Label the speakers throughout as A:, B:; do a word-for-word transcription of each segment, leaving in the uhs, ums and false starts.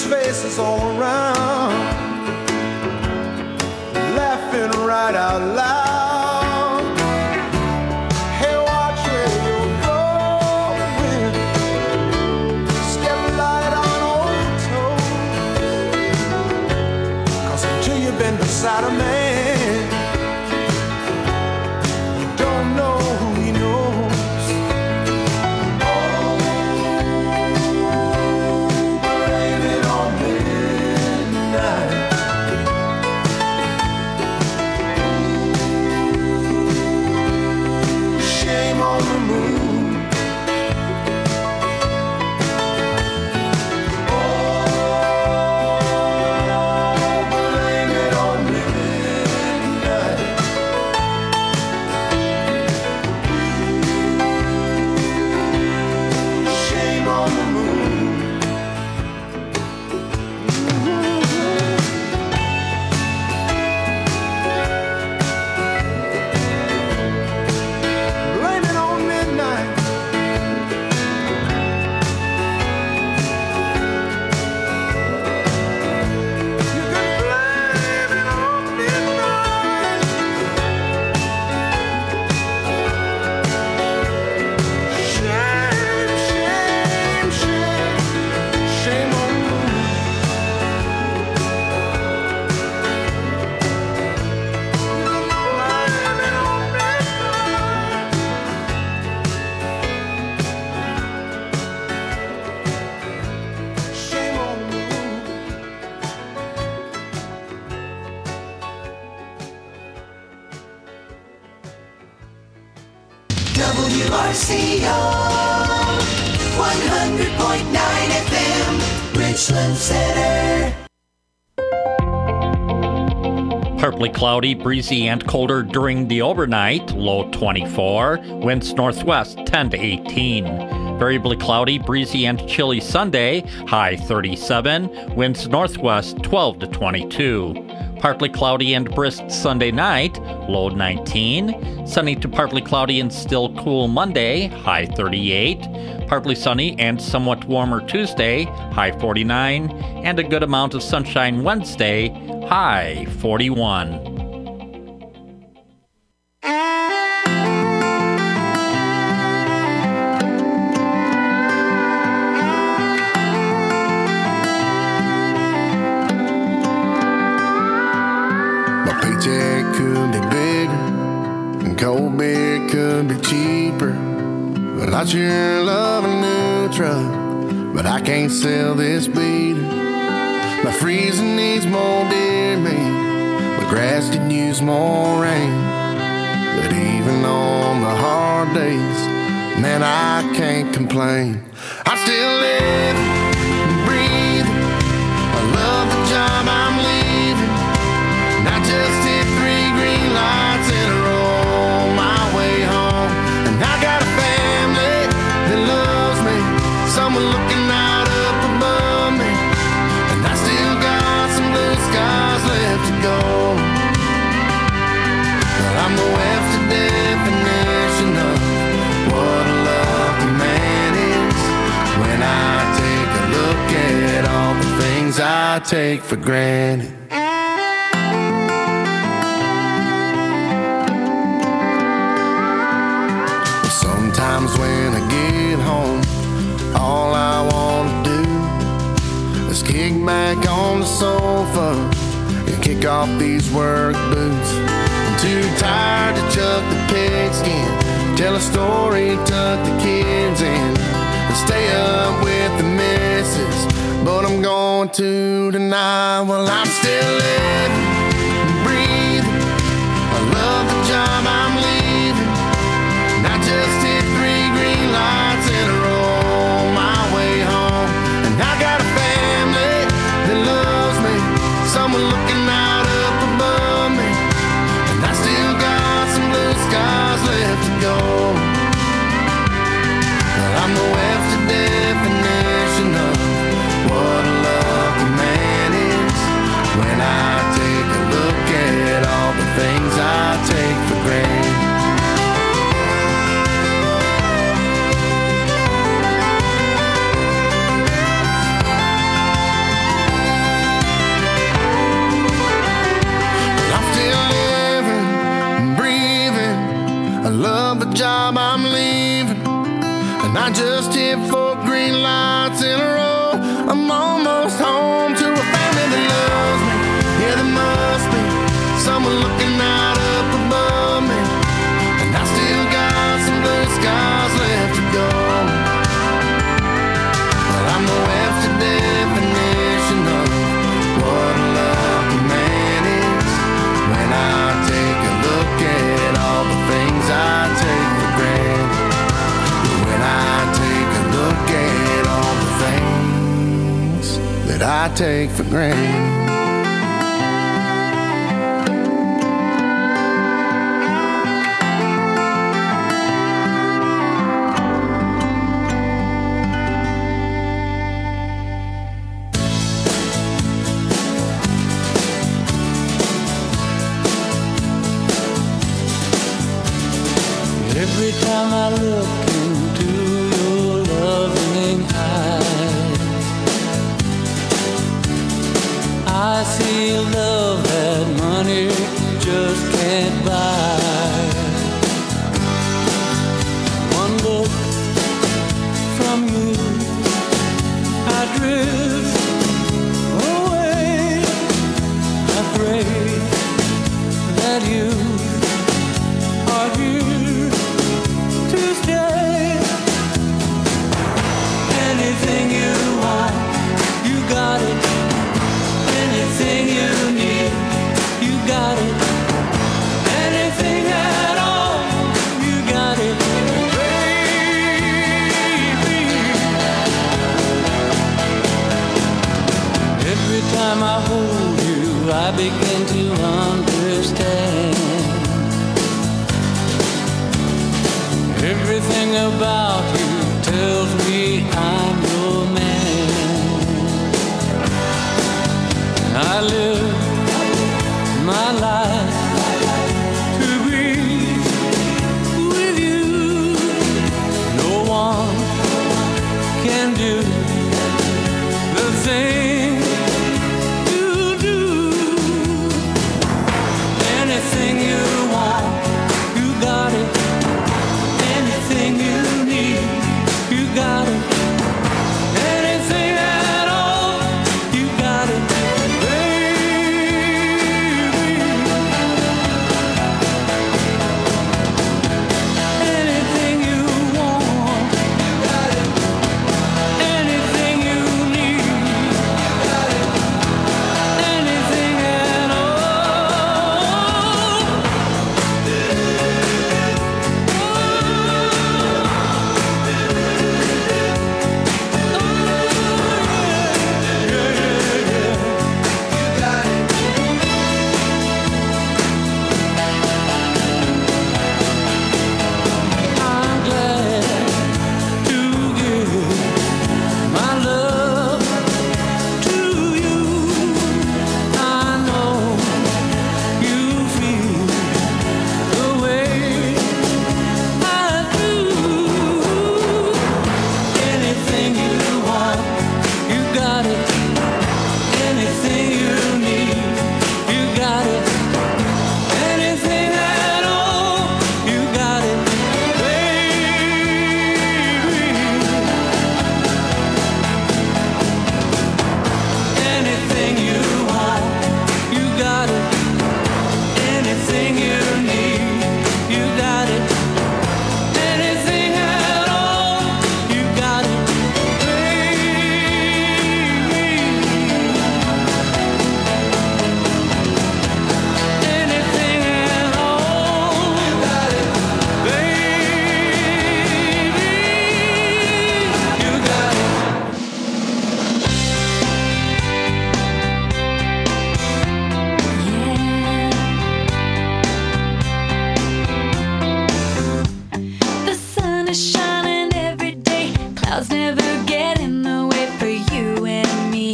A: faces all around, laughing right out loud. Hey, watch where you're going, step light on old toe, 'cause until you've been beside a man,
B: W R C O one hundred point nine F M, Richland Center.
C: Partly cloudy, breezy, and colder during the overnight, low twenty-four. Winds northwest ten to eighteen. Variably cloudy, breezy, and chilly Sunday, high thirty-seven. Winds northwest twelve to twenty-two. Partly cloudy and brisk Sunday night, low nineteen. Sunny to partly cloudy and still cool Monday, high thirty-eight. Partly sunny and somewhat warmer Tuesday, high forty-nine. And a good amount of sunshine Wednesday, high forty-one.
D: Paycheck could be bigger, and cold beer could be cheaper. But I sure love a new truck, but I can't sell this beater. My freezer needs more deer meat, my grass could use more rain. But even on the hard days, man, I can't complain. I still live and breathe. I love the job I'm leaving. I just hit three green lights in a row on my way home. And I got a family that loves me, someone looking out up above me. And I still got some blue skies left to go. But I'm the Webster definition of what a lucky man is. When I take a look at all the things I take for granted. Sometimes when I get home, all I want to do is kick back on the sofa and kick off these work boots. I'm too tired to chuck the pigskin, tell a story, tuck the kids in, and stay up with the missus. But I'm going to tonight. Well, I'm still living and breathing. I love the job I'm leaving. And I just hit three green lights in a row on my way home. And I got a family that loves me, someone looking out up above me. And I still got some blue skies left to go. But I'm the Webster definition of what a lucky man is. When I take just hit four green lights in a row. I'm almost home to a family that loves me. Yeah, there must be someone looking out up above me, and I still got some blue skies left to go. But I'm the Webster definition of what a lucky man is. When I take a look at all the things I take for granted, when I take a look at all the things that I take for granted.
E: Every time I look into your loving eyes, I see love that money just can't buy. One look from you, I drift away. I pray that you are here to stay. Anything you want, you got it. Anything you need, you got it. Anything at all, you got it, baby. Every time I hold you, I begin to understand. Everything about you tells me I'm your man. I live my life to be with you. No one can do the thing you do. Anything you want, you got it. Anything you need, you got it. Anything at all, you got it, baby. Anything you want, you got it. Anything you need, you got it. Anything at all. I'm glad to give my love to you. I know you feel the way I do. Anything you want, you got it. Anything you need, you got it. Anything at all, you got it, baby. Anything you want, you got it. Anything you need, you got it. Anything at all, you got it, baby. Anything at all, you got it, baby. You got it.
F: The sun is shining every day. Clouds never get in the way for you and me.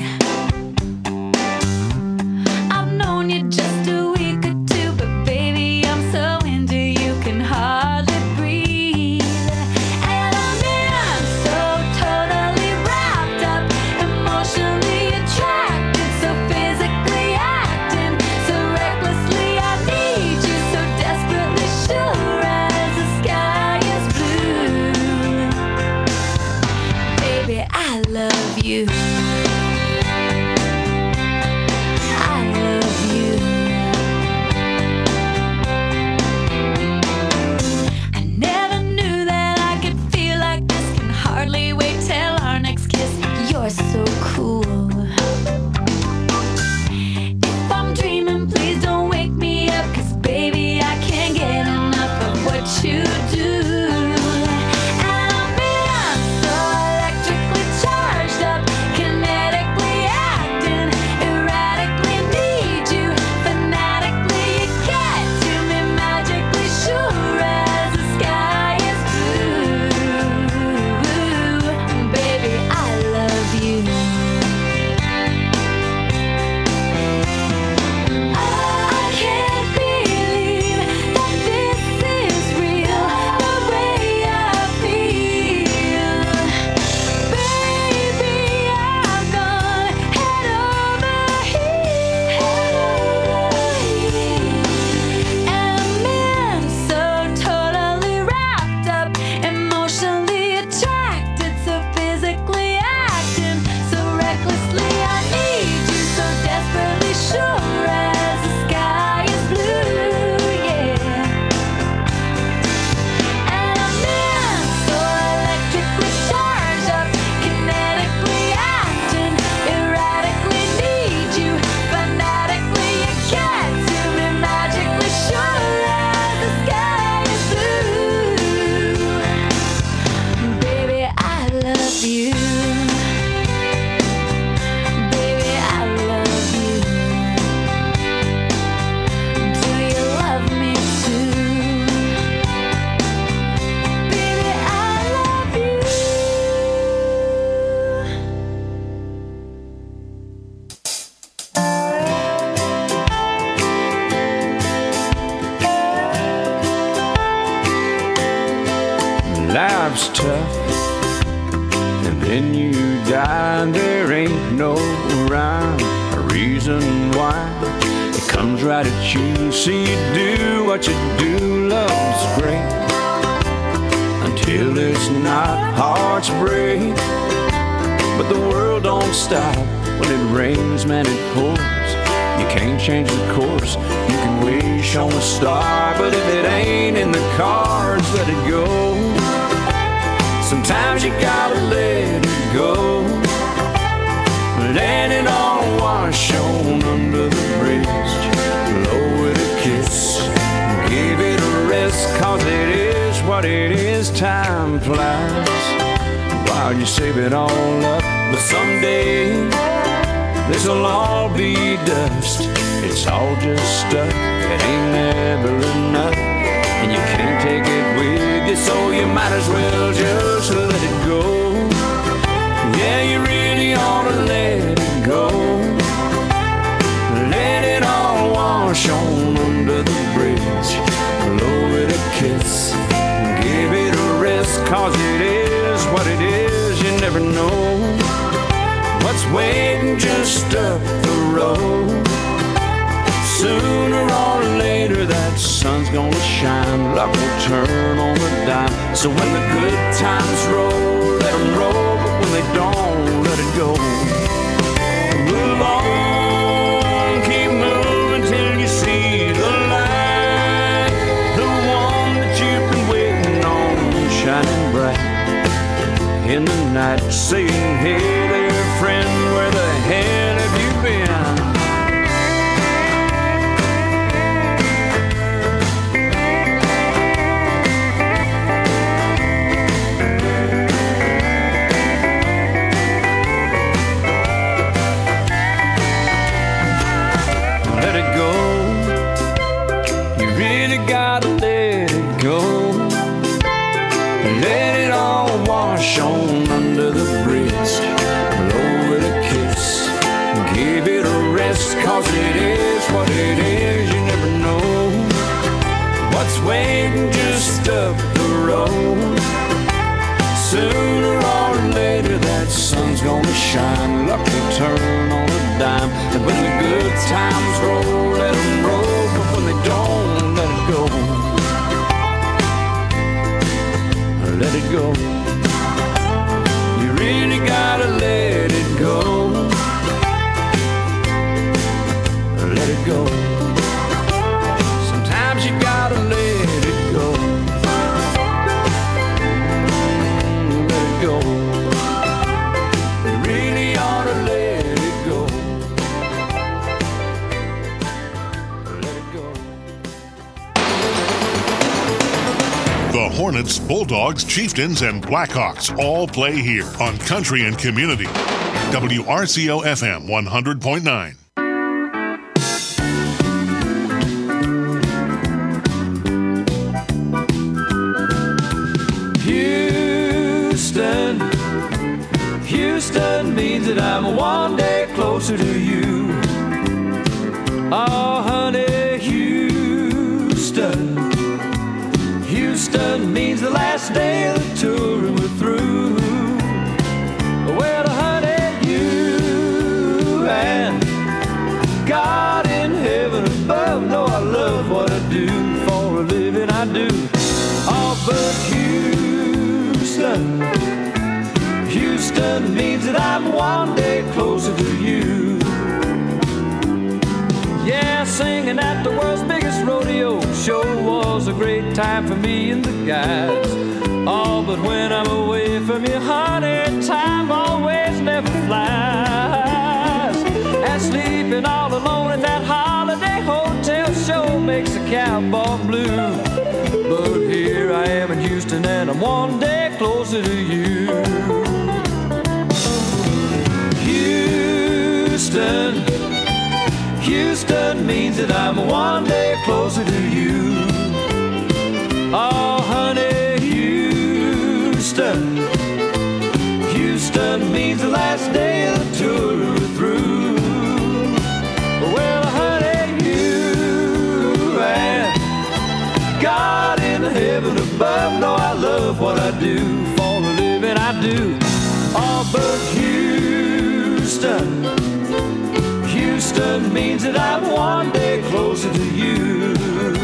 F: I've known you just a week or two, but baby, I'm so into you, can hardly breathe. And I'm in, so totally wrapped up, emotionally attracted, so physically acting, so recklessly I need you, so desperately sure as the sky is blue. love you. I love you. I never knew that I could feel like this. Can hardly wait till our next kiss. You're so cool. If I'm dreaming, please don't wake me up, 'cause baby, I can't get enough of what you do. And I'm being so electrically charged up, kinetically acting, erratically need you, fanatically you get to me, magically sure as the sky is blue. Baby, I love you. I can't believe that this is real, the way I feel. Baby, I've gone head over heels. And I'm in so totally wrapped up, emotionally attracted, so physically acting, so recklessly I need you, so desperately sure as the sky is blue, yeah. And I'm in so electrically charged up, kinetically acting, erratically need you, fanatically you get to me, magically sure as the sky is blue. Baby, I love you. Baby, I love you. Do you love me too? Baby, I love you.
A: Life's tough, and then you die, and there ain't no rhyme or reason why. It comes right at you, so you do what you do. Love's great until it's not. Hearts break, but the world don't stop. When it rains, man, it pours. You can't change the course. You can wish on a star, but if it ain't in the cards, let it go. Sometimes you gotta let it go. Let it all wash on under the bridge. Blow it a kiss, give it a rest, 'cause it is what it is. Time flies while you save it all up, but someday this'll all be dust. It's all just stuff, it ain't never enough, and you can't take it with you, so you might as well just let it go. Yeah, you really ought to let it go. Let it all wash on under the bridge. Blow it a kiss, give it a rest, 'cause it is what it is. You never know what's waiting just up the road. Sooner or later that sun's gonna shine, luck will turn on a dime. So when the good times roll, let them roll, but when they don't, let it go. Move on, keep moving till you see the light, the one that you've been waiting on, shining bright in the night, saying, hey there friend, where the hell have you been? Let it go. You really gotta let it go. Let it all wash on under the bridge. Blow it a kiss, give it a rest, 'cause it is what it is. You never know what's waiting just up the road. Sooner or later that sun's gonna shine, luck will turn on a dime. And when the good times roll, let them roll, but when they don't, let it go. Let it go. You really gotta let
G: Hornets, Bulldogs, Chieftains, and Blackhawks all play here on Country and Community. W R C O F M one hundred point nine.
E: Houston, Houston means that I'm one day closer to you. Oh, honey, Houston. Houston means the last day of the tour and we're through. Well, honey, you and God in heaven above know I love what I do. For a living I do. Oh, but Houston, Houston means that I'm one day closer to you. Yeah, singing at the world's biggest rodeo show was a great time for me and the guys. Oh, but when I'm away from you, honey, time always never flies. And sleeping all alone in that holiday hotel show makes a cowboy blue. But here I am in Houston and I'm one day closer to you. Houston, Houston means that I'm one day closer to you. Oh, honey, Houston, Houston means the last day of the tour we're through. Well, honey, you and God in heaven above know I love what I do. For a living I do. Oh, but Houston, Houston means that I'm one day closer to you.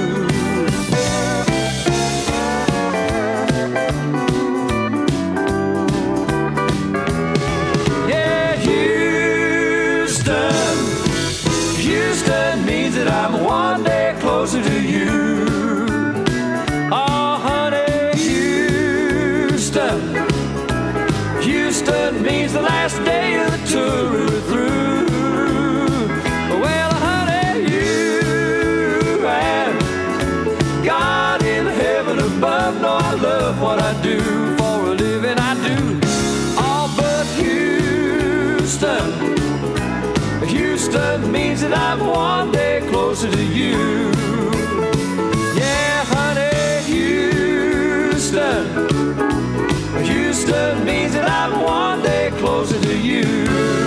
E: Yeah, Houston, Houston means that I'm one day closer to you. Oh, honey, Houston, Houston means the last day of the tour we're through. Well, honey, you and God in heaven above know I love what I do. For a living I do. Oh, but Houston, Houston means that I'm one day closer to you. Yeah, honey, Houston, Houston means that I'm one day closer to you.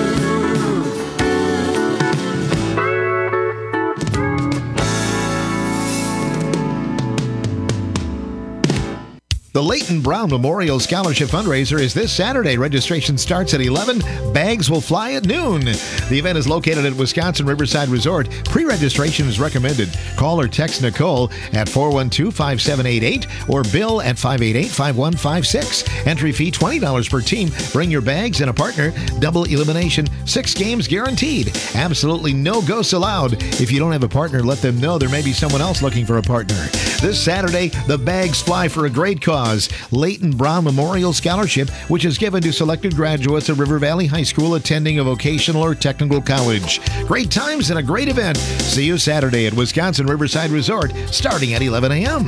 H: The Leighton Brown Memorial Scholarship Fundraiser is this Saturday. Registration starts at eleven. Bags will fly at noon. The event is located at Wisconsin Riverside Resort. Pre-registration is recommended. Call or text Nicole at four one two, five seven eight eight or Bill at five eight eight, five one five six. Entry fee twenty dollars per team. Bring your bags and a partner. Double elimination. Six games guaranteed. Absolutely no ghosts allowed. If you don't have a partner, let them know there may be someone else looking for a partner. This Saturday, the bags fly for a great cause. Leighton Brown Memorial Scholarship, which is given to selected graduates of River Valley High School attending a vocational or technical college. Great times and a great event. See you Saturday at Wisconsin Riverside Resort, starting at eleven a.m.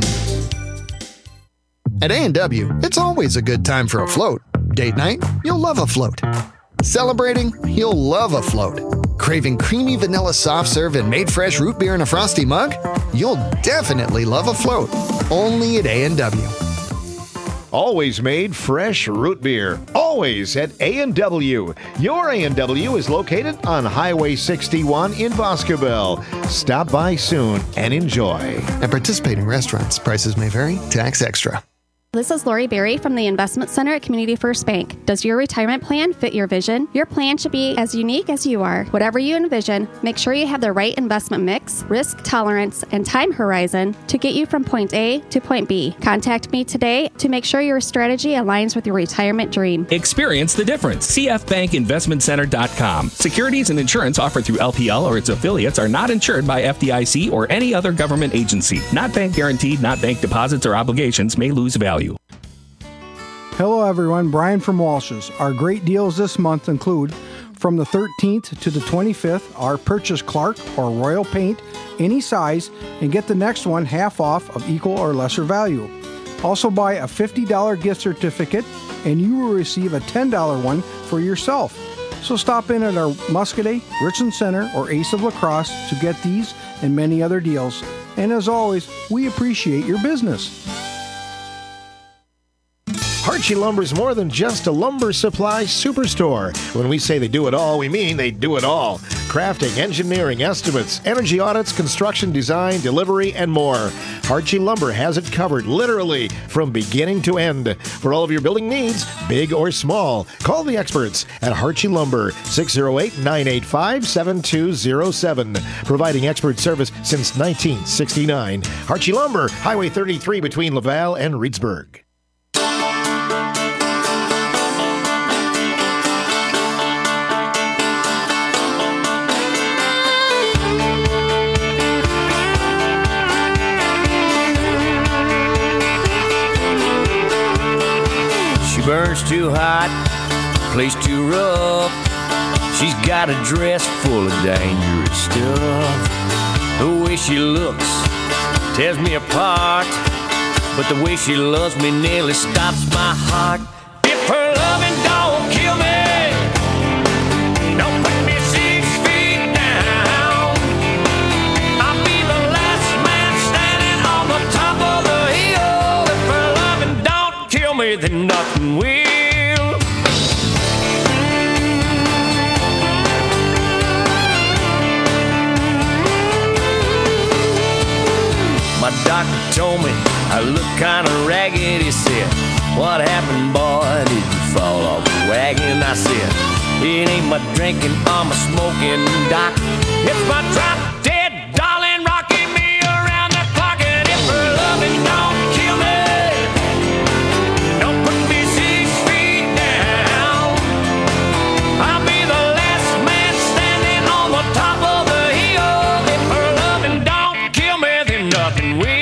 I: At A and W, it's always a good time for a float. Date night? You'll love a float. Celebrating? You'll love a float. Craving creamy vanilla soft serve and made fresh root beer in a frosty mug? You'll definitely love a float. Only at A and W.
H: Always made fresh root beer. Always at A and W. Your A and W is located on Highway sixty-one in Boscobel. Stop by soon and enjoy.
I: At participating restaurants, prices may vary. Tax extra.
J: This is Lori Berry from the Investment Center at Community First Bank. Does your retirement plan fit your vision? Your plan should be as unique as you are. Whatever you envision, make sure you have the right investment mix, risk tolerance, and time horizon to get you from point A to point B. Contact me today to make sure your strategy aligns with your retirement dream.
K: Experience the difference. C F Bank Investment Center dot com. Securities and insurance offered through L P L or its affiliates are not insured by F D I C or any other government agency. Not bank guaranteed, not bank deposits or obligations may lose value.
L: Hello everyone, Brian from Walsh's. Our great deals this month include from the thirteenth to the twenty-fifth, our purchase Clark or Royal paint, any size, and get the next one half off of equal or lesser value. Also buy a fifty dollars gift certificate and you will receive a ten dollars one for yourself. So stop in at our Muscadet, Richland Center, or Ace of La Crosse to get these and many other deals. And as always, we appreciate your business.
H: Harchie Lumber is more than just a lumber supply superstore. When we say they do it all, we mean they do it all. Crafting, engineering, estimates, energy audits, construction, design, delivery, and more. Harchie Lumber has it covered, literally, from beginning to end. For all of your building needs, big or small, call the experts at Harchie Lumber, six oh eight, nine eight five, seven two oh seven. Providing expert service since nineteen sixty-nine. Harchie Lumber, Highway thirty-three between Laval and Reedsburg.
A: Burns too hot, place too rough. She's got a dress full of dangerous stuff. The way she looks tears me apart, but the way she loves me nearly stops my heart. If her loving don't kill me, don't put me six feet down, I'll be the last man standing on the top of the hill. If her loving don't kill me, then nothing will. My doctor told me I look kinda ragged. He said, what happened, boy? Did you fall off the wagon? I said, it ain't my drinking or my smoking, doc. It's my drop dead darling rocking me around the clock. And if her loving don't kill me, don't put me six feet down, I'll be the last man standing on the top of the hill. If her loving don't kill me, then nothing will.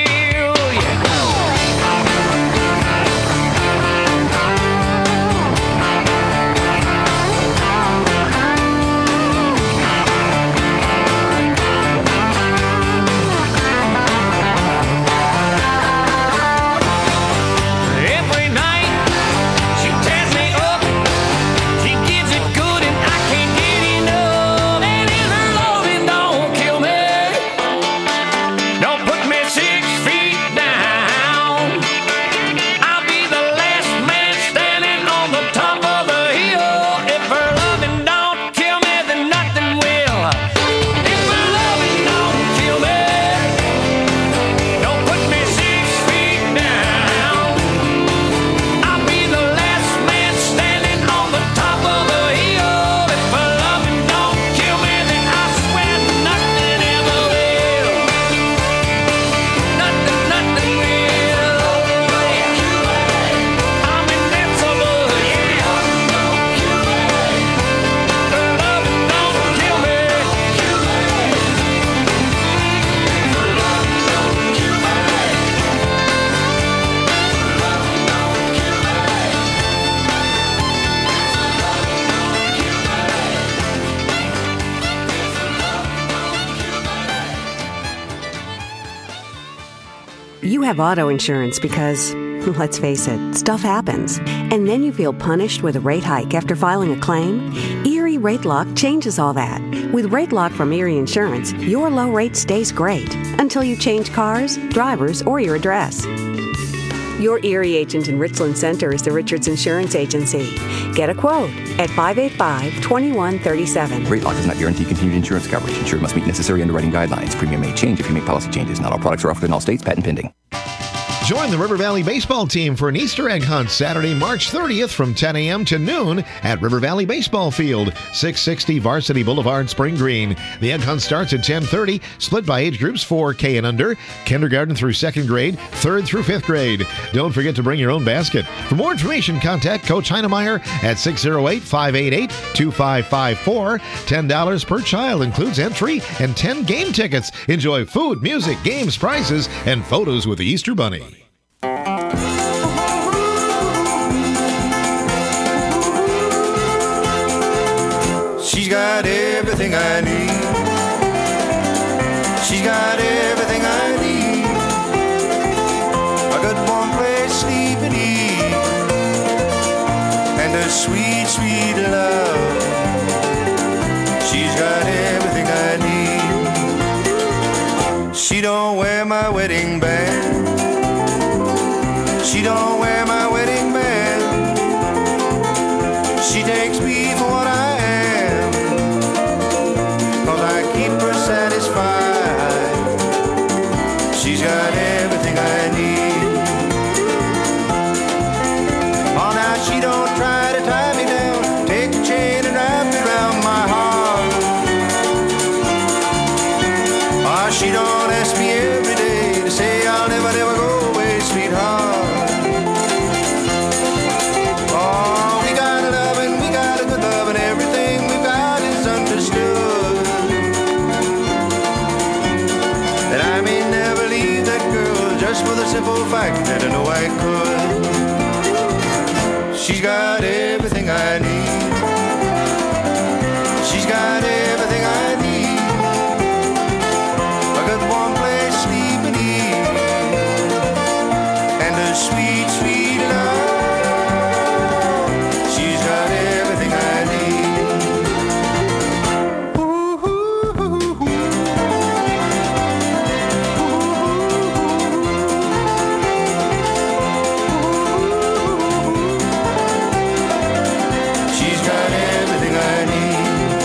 M: You have auto insurance because, let's face it, stuff happens. And then you feel punished with a rate hike after filing a claim? Erie Rate Lock changes all that. With Rate Lock from Erie Insurance, your low rate stays great until you change cars, drivers, or your address. Your Erie agent in Richland Center is the Richards Insurance Agency. Get a quote at five eight five, two one three seven.
N: Rate Lock does not guarantee continued insurance coverage. Insured must meet necessary underwriting guidelines. Premium may change if you make policy changes. Not all products are offered in all states. Patent pending.
H: Join the River Valley baseball team for an Easter egg hunt Saturday, March thirtieth from ten a.m. to noon at River Valley Baseball Field, six sixty Varsity Boulevard, Spring Green. The egg hunt starts at ten thirty, split by age groups four K and under, kindergarten through second grade, third through fifth grade. Don't forget to bring your own basket. For more information, contact Coach Heinemeyer at six oh eight, five eight eight, two five five four. ten dollars per child includes entry and ten game tickets. Enjoy food, music, games, prizes, and photos with the Easter Bunny.
O: She's got everything I need. She's got everything I need. A good warm place sweet, sweet love. She's got everything I need. She don't wear my wedding band. She don't wear my wedding band. She takes me for what I am, 'cause I keep her satisfied. She's got everything I need. Oh, now she don't try to tie me down, take the chain and wrap it around my heart. Oh, she don't ask me every day to say I'll never, never go away, sweetheart. Oh, we got a love and we got a good love, and everything we've got is understood. And I may never leave that girl just for the simple fact that I know I could. She's got everything I need. She's got everything I need. A good warm place, sleep and eat, and a sweet, sweet love. She's got everything I need. Ooh, ooh, ooh, ooh. She's got everything I need.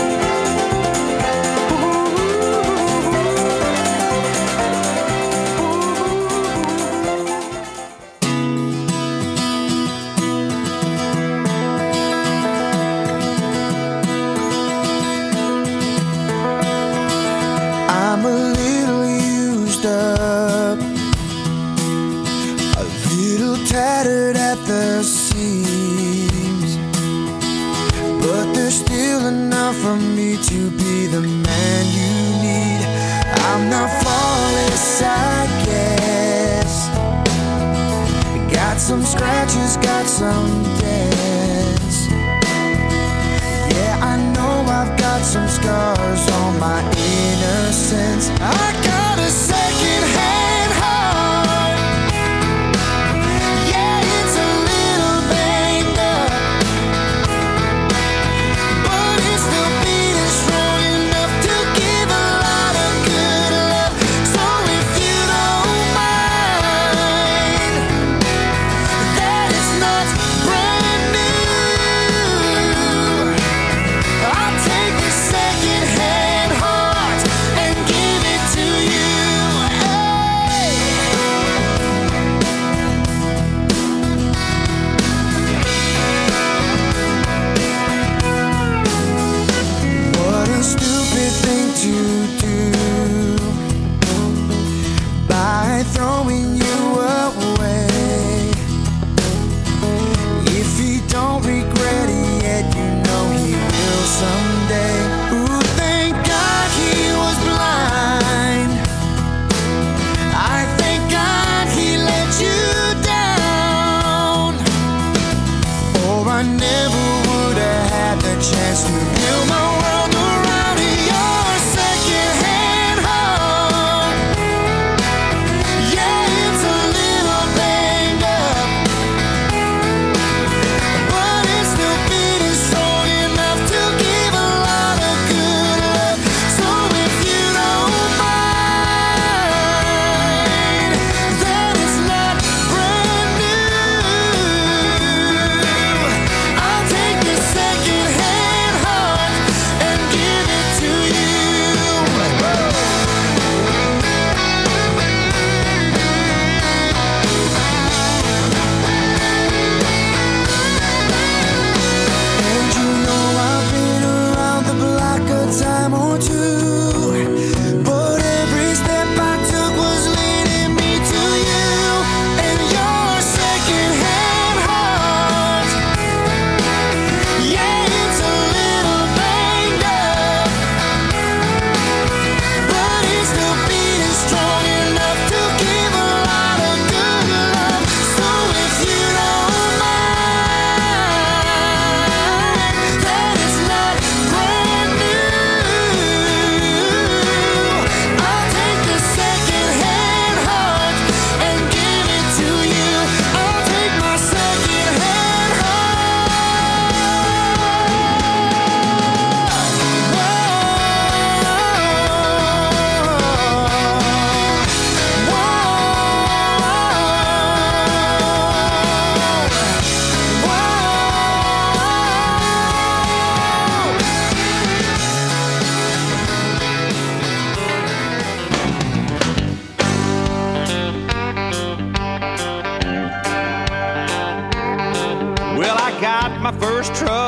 B: I'm a little used up, a little tattered at the seams, but there's still enough for me to be the man you need. I'm not flawless, I guess. Got some scratches, got some dents. Yeah, I know I've got some scars on my innocence. I got a second-hand heart. Yeah, it's a little banged up, but it's still beating strong enough to give a lot of good love. So if you don't mind, that it's not brand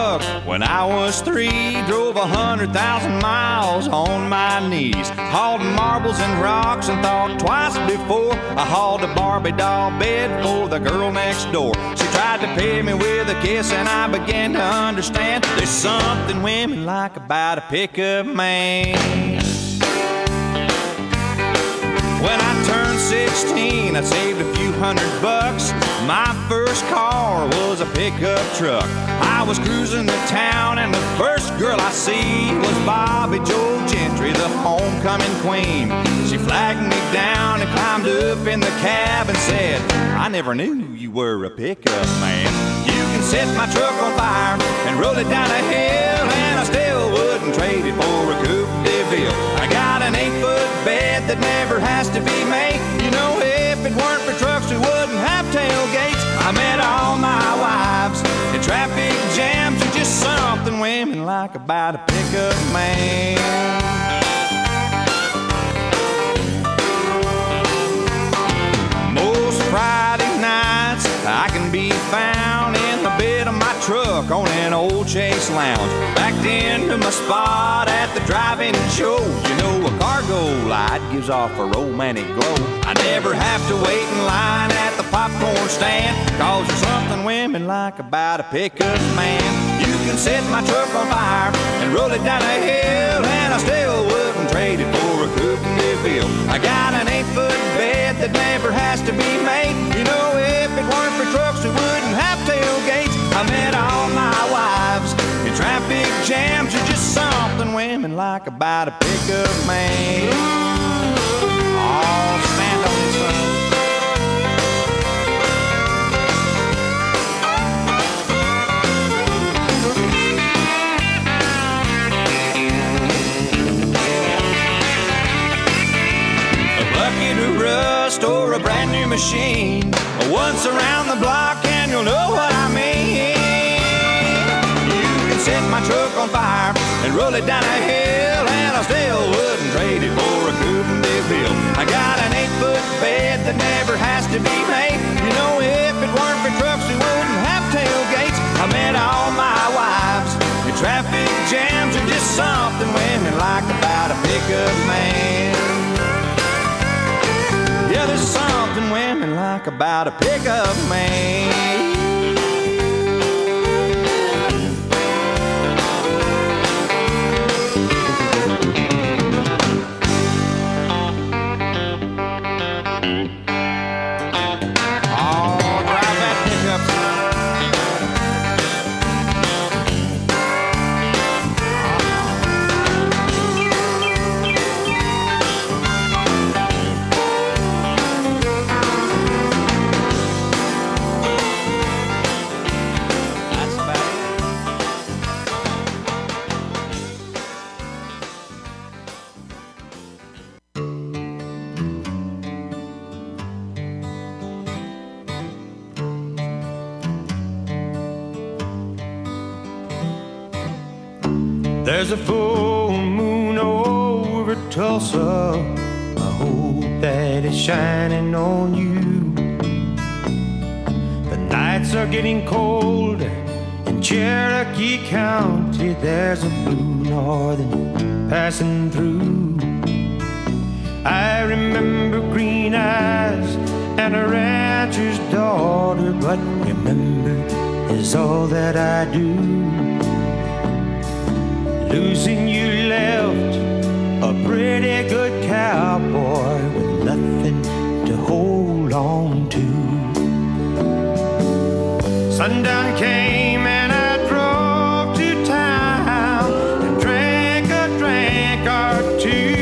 A: truck when I was three. Drove a hundred thousand miles on my knees. Hauled marbles and rocks and thought twice before I hauled a Barbie doll bed for the girl next door. She tried to pay me with a kiss and I began to understand there's something women like about a pickup man. When I turned sixteen, I saved a few hundred bucks. My first car was a pickup truck. I was cruising to town and the first girl I see was Bobby Joe Gentry, the homecoming queen. She flagged me down and climbed up in the cab and said, I never knew you were a pickup man. You can set my truck on fire and roll it down a hill, and I still wouldn't trade it for a Coupe de Ville. I got an eight-foot bed that never has to be made. You know, if it weren't for trucks, we wouldn't have tailgates. I met all my wives in traffic jams. There's just something women like about a pickup man. Most Friday nights I can be found in the bed of my truck on an old Chase Lounge, backed into my spot at the drive-in show. You know, a cargo light gives off a romantic glow. I never have to wait in line at the popcorn stand, cause there's something women like about a pickup man. You can set my truck on fire and roll it down a hill, and I still wouldn't trade it for a Coupe de Ville. I got an eight-foot bed that never has to be made. You know, if it weren't for trucks, we wouldn't have tailgates. I met all my wives in traffic jams. There's just something women like about a pickup man. Oh, stand on this one. A bucket of rust or a brand new machine, once around the block and you'll know what I mean. You can set my truck on fire and roll it down a hill, and I still wouldn't trade it for a Coupe de Ville. I got an eight-foot bed that never has to be made. You know, if it weren't for trucks, we wouldn't have tailgates. I met all my wives in traffic jams. There's just something women like about a pickup man. Yeah, there's something women like about a pickup man.
O: There's a full moon over Tulsa. I hope that it's shining on you. The nights are getting colder in Cherokee County. There's a blue northern passing through. I remember green eyes and a rancher's daughter, but remember is all that I do. Losing you left a pretty good cowboy with nothing to hold on to. Sundown came and I drove to town and drank a drink or two.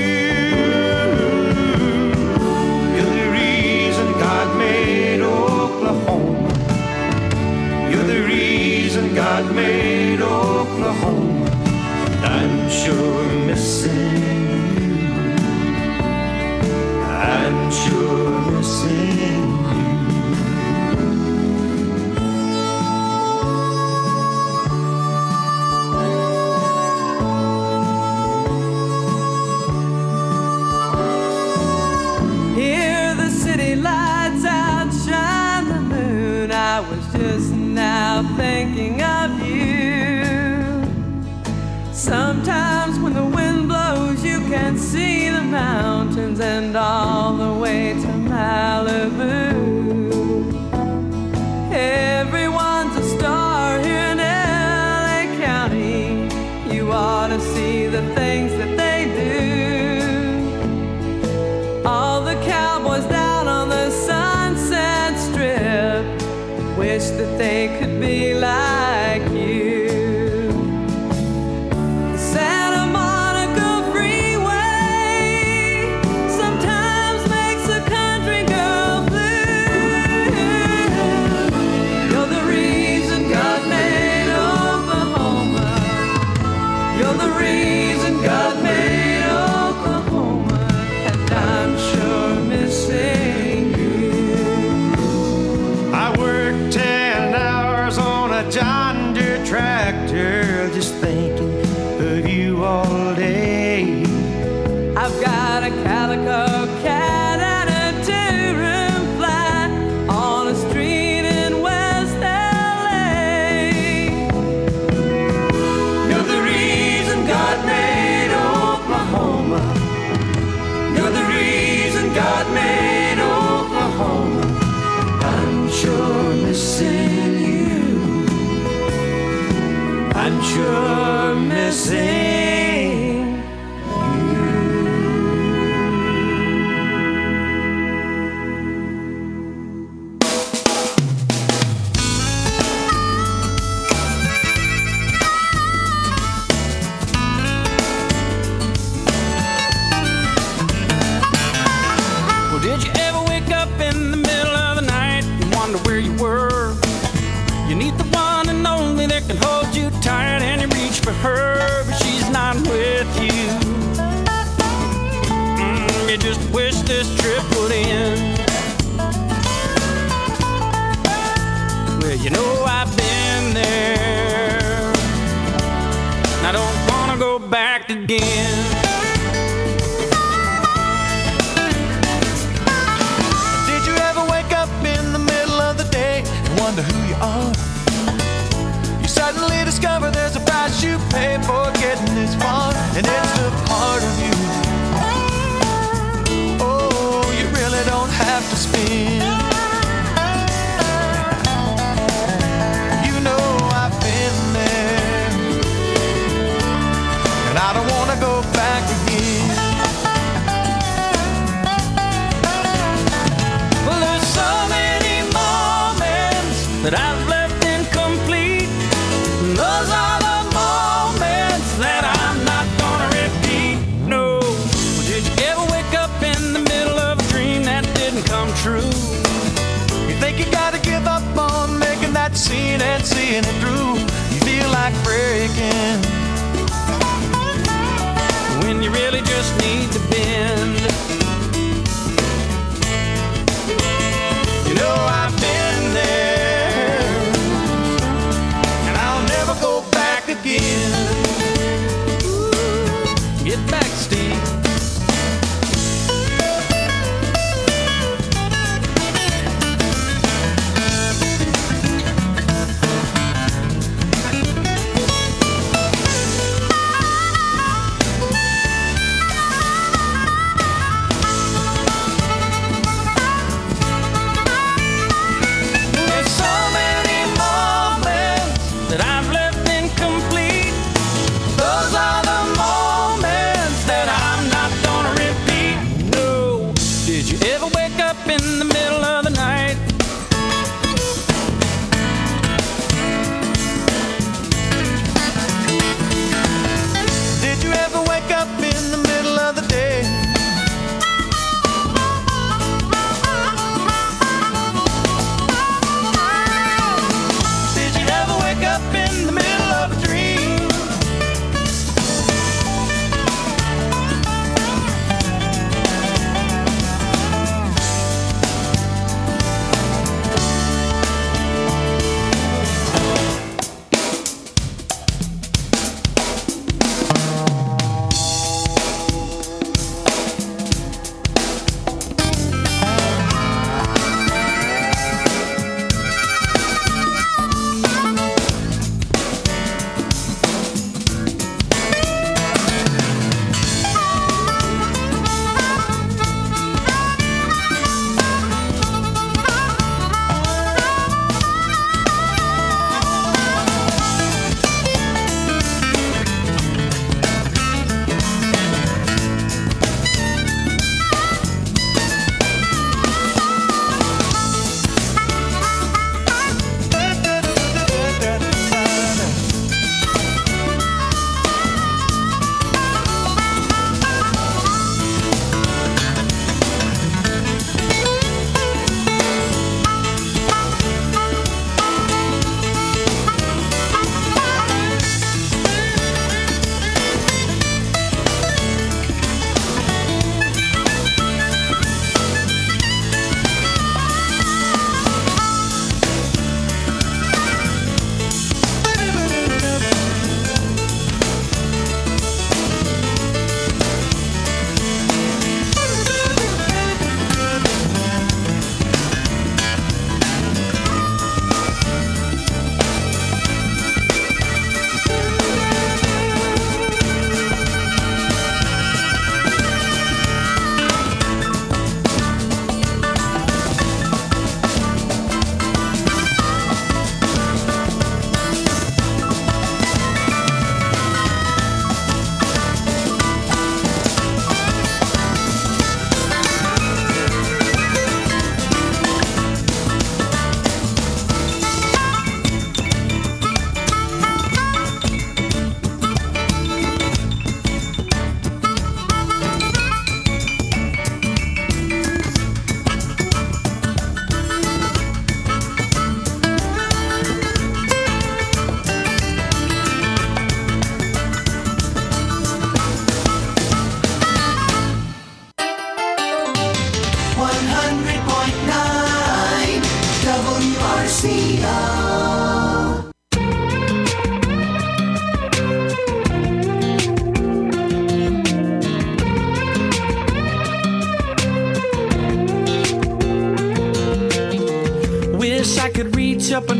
O: You're the reason God made Oklahoma. You're the reason God made Oklahoma. I'm sure missing you. I'm sure missing
E: you. Hear the city lights outshine the moon. I was just now thinking of you. Sometimes when the wind blows, you can see the mountains and all the way to Malibu. Everyone's a star here in L A County. You ought to see the things that they do. All the cowboys down on the Sunset Strip wish that they could be like you. Santa Monica Freeway sometimes makes a country girl blue. You're the reason God made Oklahoma. You're the reason God made Oklahoma. And I'm sure missing you.
O: I worked ten hours on a John Deere tractor, just thinking of you all day.
E: I've got a calico cat and a two-room flat on a street in West L A. You're the reason God made Oklahoma. You're the reason God made Oklahoma. I'm sure missing you. I'm sure missing.
P: Well, did you ever wake up in the middle of the night and wonder where you were? You need the one and only that can hold you tight, and you reach for her, but she's not with you. Mm, you just wish this trip would end. Well, you know I've been there. I don't wanna go back again.
O: Did you ever wake up in the middle of the day and wonder who you are? You suddenly discover there's a price you pay for getting this far, and it's the part of you. Oh, you really don't have to spin. You know I've been there, and I don't wanna go back again.
P: Well, there's so many moments that I've left incomplete. And those are the moments that I'm not gonna repeat. No. Well, did you ever wake up in the middle of a dream that didn't come true?
O: You think you gotta give up on making that scene and seeing it through. You feel like breaking
P: When you really just need to bend.
O: You know I've been there, and I'll never go back again.
P: Get back, Steve.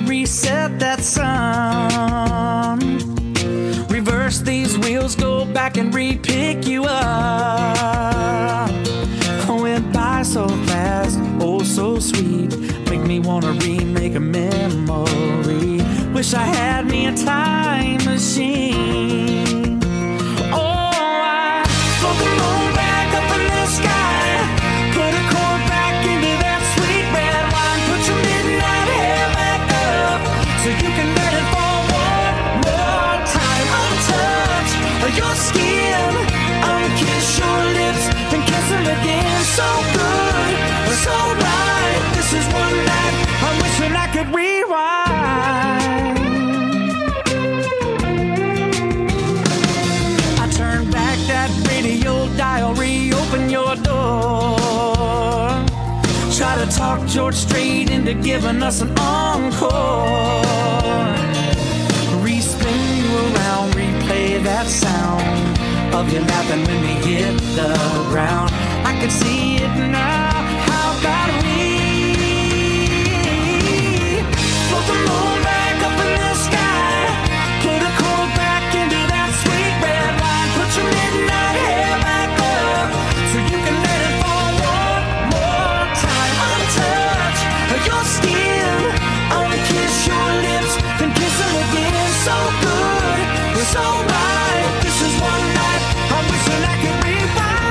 P: reset that sun. Reverse these wheels, go back and re-pick you up. Went by so fast, oh so sweet. Make me wanna remake a memory. Wish I had me a time machine. Oh, I float the moon back up in the sky. Put a cord back into that sweet red wine. Put your midnight hair back up so you can let it fall one more time. Untouch your skin, unkiss your lips, then kiss them again. So good, so right. This is one night I'm wishing I could rewind. I turn back that radio dial, reopen your door. Try to talk George Strait into giving us an encore. Respin you around, replay that sound of you laughing when we hit the ground. I can see it now. How about we float the moon back up in the sky? Put a cord back into that sweet red wine. Put your midnight hair back up so you can let it fall one more time. Untouch your skin, unkiss your lips, then kiss them again. So good, so right. This is one night I'm wishing I could rewind.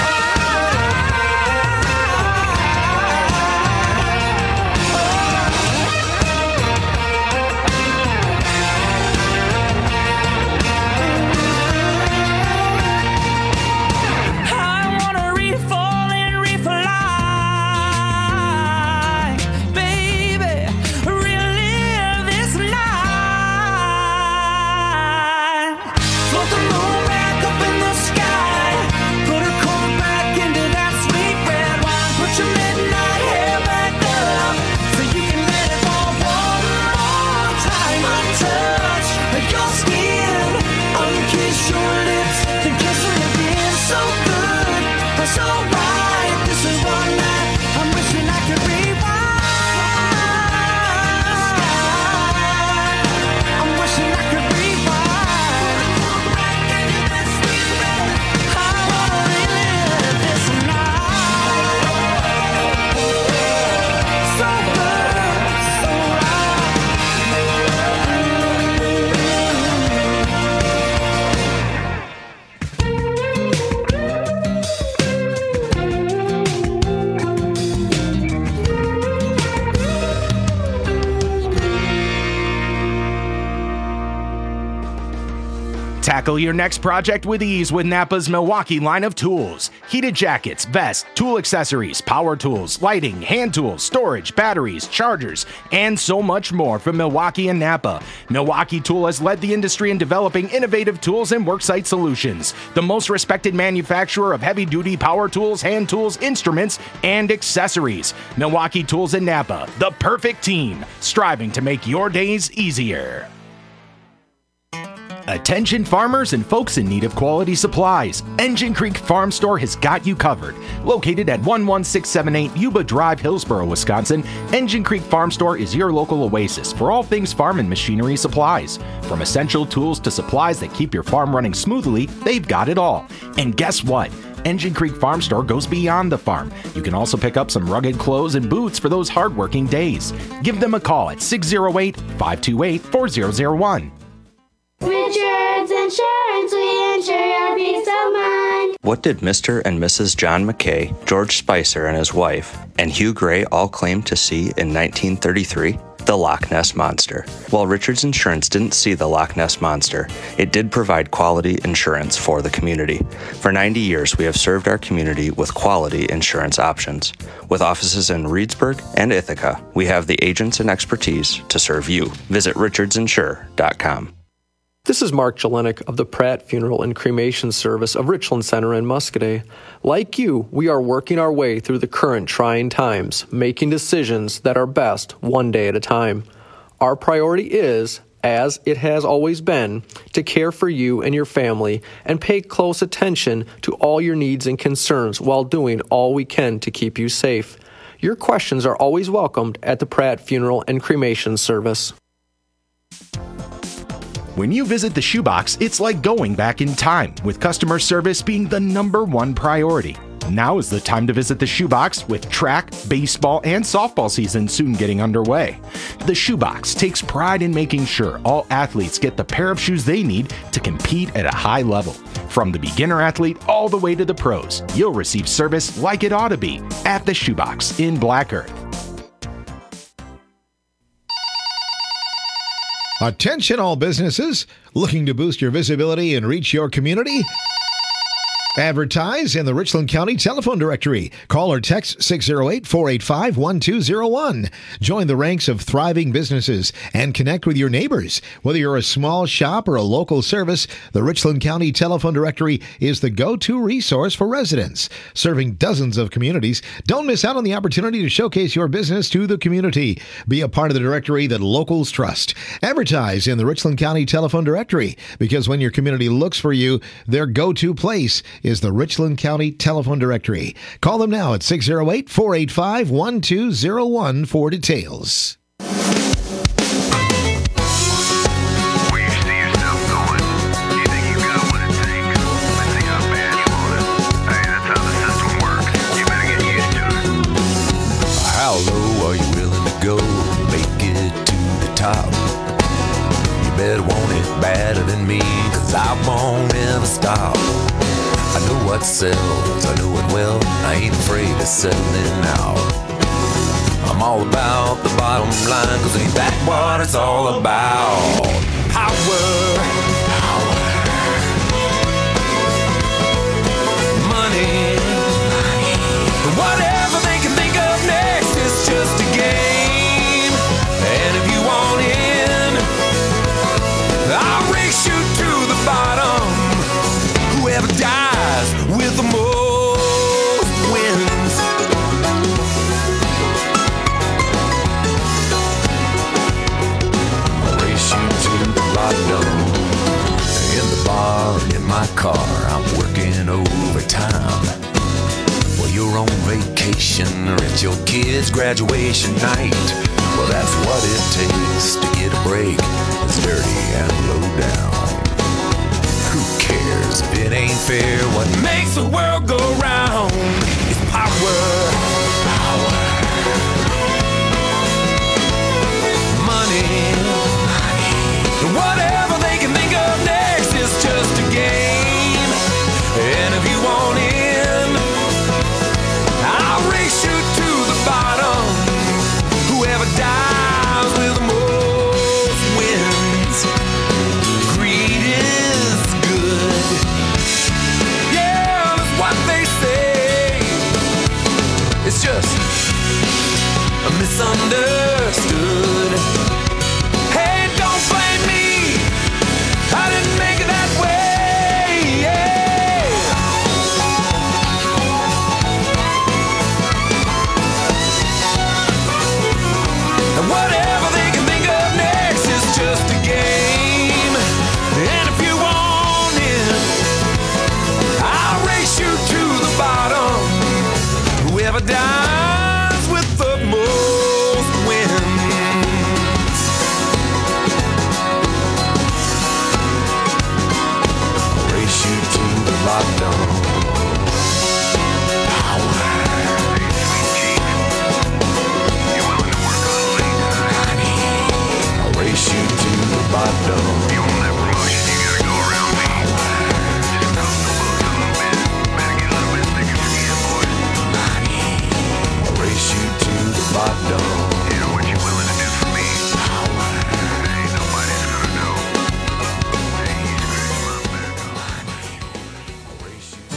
Q: Tackle your next project with ease with Napa's Milwaukee line of tools. Heated jackets, vests, tool accessories, power tools, lighting, hand tools, storage, batteries, chargers, and so much more from Milwaukee and Napa. Milwaukee Tool has led the industry in developing innovative tools and worksite solutions. The most respected manufacturer of heavy-duty power tools, hand tools, instruments, and accessories. Milwaukee Tools and Napa, the perfect team, striving to make your days easier. Attention farmers and folks in need of quality supplies. Engine Creek Farm Store has got you covered. Located at one one six seven eight Yuba Drive, Hillsboro, Wisconsin, Engine Creek Farm Store is your local oasis for all things farm and machinery supplies. From essential tools to supplies that keep your farm running smoothly, they've got it all. And guess what? Engine Creek Farm Store goes beyond the farm. You can also pick up some rugged clothes and boots for those hardworking days. Give them a call at six oh eight, five two eight, four oh oh one.
R: Richards Insurance, we insure your peace of mind.
S: What did Mister and Missus John McKay, George Spicer and his wife, and Hugh Gray all claim to see in nineteen thirty-three? The Loch Ness Monster. While Richards Insurance didn't see the Loch Ness Monster, it did provide quality insurance for the community. For ninety years, we have served our community with quality insurance options. With offices in Reedsburg and Ithaca, we have the agents and expertise to serve you. Visit richards insure dot com.
T: This is Mark Jelinek of the Pratt Funeral and Cremation Service of Richland Center in Muscoda. Like you, we are working our way through the current trying times, making decisions that are best one day at a time. Our priority is, as it has always been, to care for you and your family and pay close attention to all your needs and concerns while doing all we can to keep you safe. Your questions are always welcomed at the Pratt Funeral and Cremation Service.
Q: When you visit the Shoebox, it's like going back in time, with customer service being the number one priority. Now is the time to visit the Shoebox, with track, baseball, and softball season soon getting underway. The Shoebox takes pride in making sure all athletes get the pair of shoes they need to compete at a high level. From the beginner athlete all the way to the pros, you'll receive service like it ought to be at the Shoebox in Black Earth.
H: Attention all businesses looking to boost your visibility and reach your community. Advertise in the Richland County Telephone Directory. Call or text six oh eight, four eight five, one two oh one. Join the ranks of thriving businesses and connect with your neighbors. Whether you're a small shop or a local service, the Richland County Telephone Directory is the go-to resource for residents. Serving dozens of communities, don't miss out on the opportunity to showcase your business to the community. Be a part of the directory that locals trust. Advertise in the Richland County Telephone Directory, because when your community looks for you, their go-to place is the Richland County Telephone Directory. Call them now at six oh eight, four eight five, one two oh one for details.
B: How low are you willing to go to make it to the top? You better want it better than me, cause I won't ever stop. I know what sells, I know it well, I ain't afraid of settling out. I'm all about the bottom line, cause ain't that what it's all about? Power, power, money, whatever they can think of next is just a game. And if you want in, I'll race you to the bottom. Whoever dies with the most wins. I'll race you to the bottom. In the bar, in my car, I'm working overtime. Well, you're on vacation or at your kid's graduation night. Well, that's what it takes to get a break. It's dirty and low down. Who cares if it ain't fair? What makes the world go round is power, power, money, money. Whatever they can think of next is just a game. And if you want in, I'll race you to the bottom. Whoever dies with the most wins. Greed is good. Yeah, that's what they say. It's just a misunderstood. Hey, don't blame me, I didn't make it that way. Yeah. And whatever they can think of next is just a game. And if you want it, I'll race you to the bottom. Whoever dies with the most wins. I'll race you to the bottom. I'll race you to the bottom. You want that promotion, you gotta go around me. Just coast the boat a little bit. Better get a little bit thicker for you, boys. I'll race you to the bottom. You know what you're willing to do for me? Ain't nobody's gonna know. Hey, you scratch my back off. I'll race you.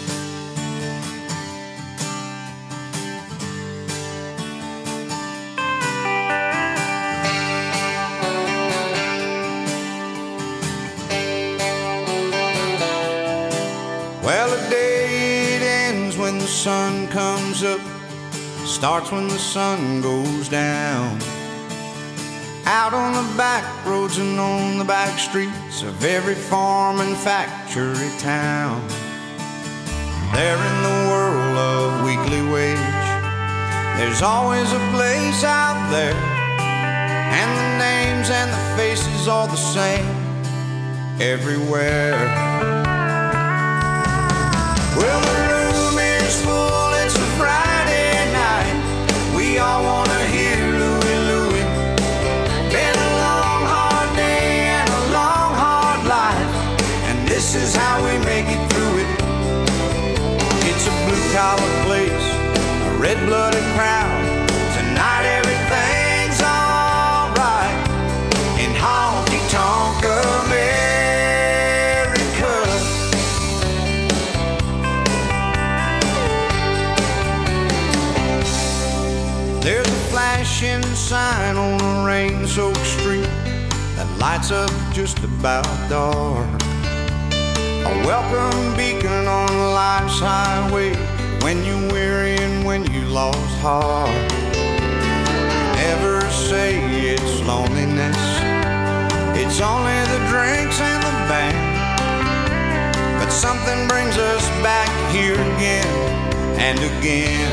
U: Well, the day it ends when the sun comes up, starts when the sun goes down. Out on the back roads and on the back streets of every farm and factory town. There in the whirl of weekly wage, There's always a place out there, and the names and the faces all the same everywhere. Well, the room is full, it's a Friday night. We all wanna hear Louie Louie. Been a long, hard day and a long, hard life, and this is how we make it through it. It's a blue-collar place, a red-blooded crowd. Tonight everything's alright in honky-tonk America. There's a flashing sign on a rain-soaked street that lights up just about dark. A welcome beacon on life's highway when you're weary and when you lost heart. Never say it's loneliness, it's only the drinks and the band. But something brings us back here again and again.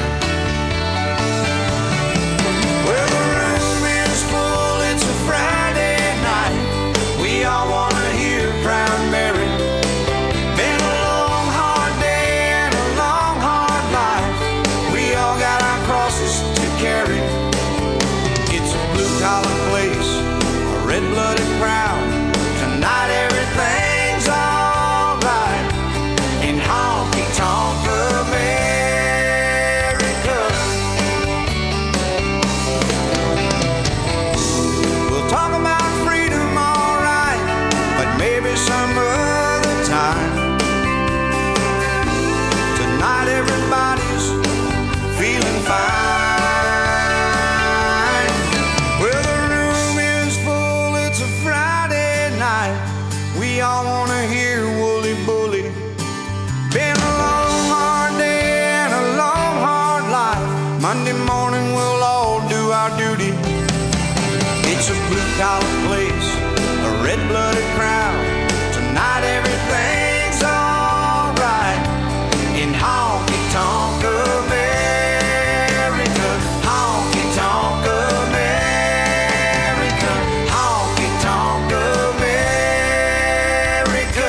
U: Well, the room is full, it's a Friday night. We all wanna hear Proud Mary. Been a long, hard day and a long, hard life. We all got our crosses to carry. It's a blue-collar place, a red-blooded crowd. Tonight everything's alright in honky-tonk America. We'll talk about freedom, alright, but maybe some other time. Tonight everybody's feeling fine. Well, the room is full, it's a Friday night. We all wanna hear Wooly Bully. Been a long, hard day and a long, hard life. Monday morning we'll all do our duty. It's a blue-collar place, a red-blooded crowd. Tonight everything's alright in honky-tonk America. Honky-tonk America. Honky-tonk America.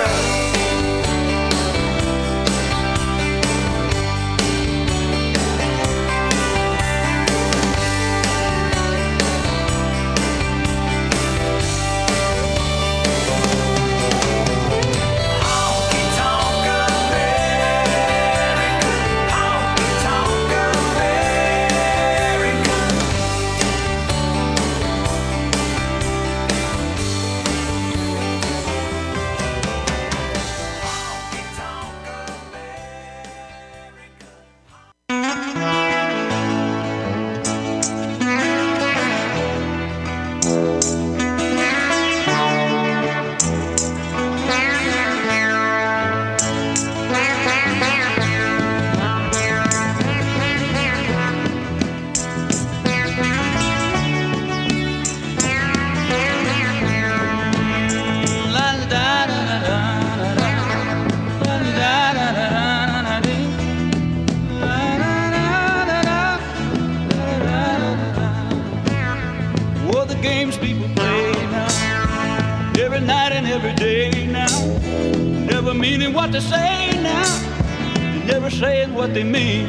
P: What the games people play now, every night and every day now, never meaning what they say now, never saying what they mean,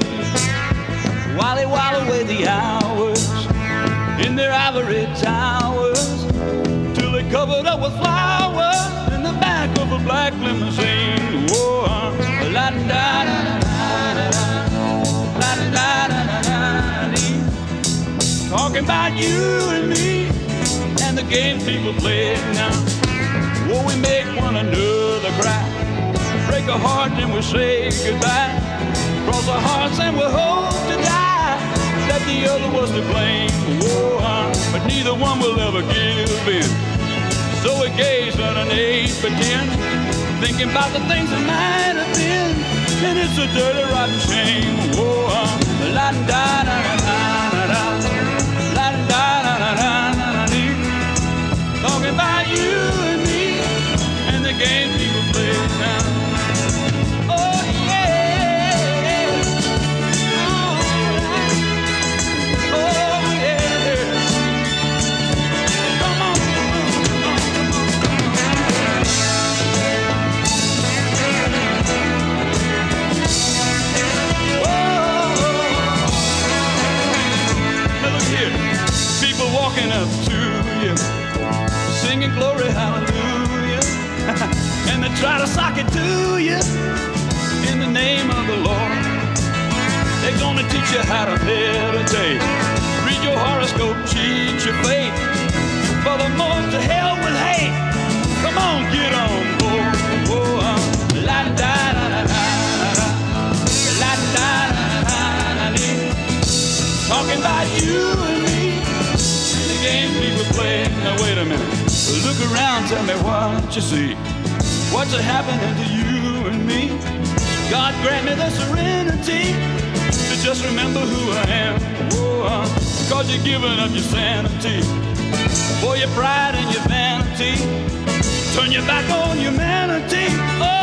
P: while they while away the hours in their ivory towers, till they covered up with flowers in the back of a black limousine. Whoa, la da da da da da da da da. Talking about you and me and the games people play now. Oh, we make one another cry, break a heart and we say goodbye, cross our hearts and we hope to die that the other was to blame. Oh, but neither one will ever give in. So we gaze underneath pretend, thinking about the things that might have been, and it's a dirty rotten shame. Oh, la da da da da da. Talking about you and me and the game people play now. Oh yeah, all right.
A: and they try to sock it to you in the name of the Lord. They're gonna teach you how to meditate, read your horoscope, cheat your fate. For the most to hell with hate. Come on, get on board. Oh, uh, la da da da da da, la da da da da da. Talking about you and me, the games people play. Now wait a minute, look around, tell me what you see. What's happening to you and me? God grant me the serenity to just remember who I am. Oh, uh, cause you're giving up your sanity for your pride and your vanity. Turn your back on humanity. Oh,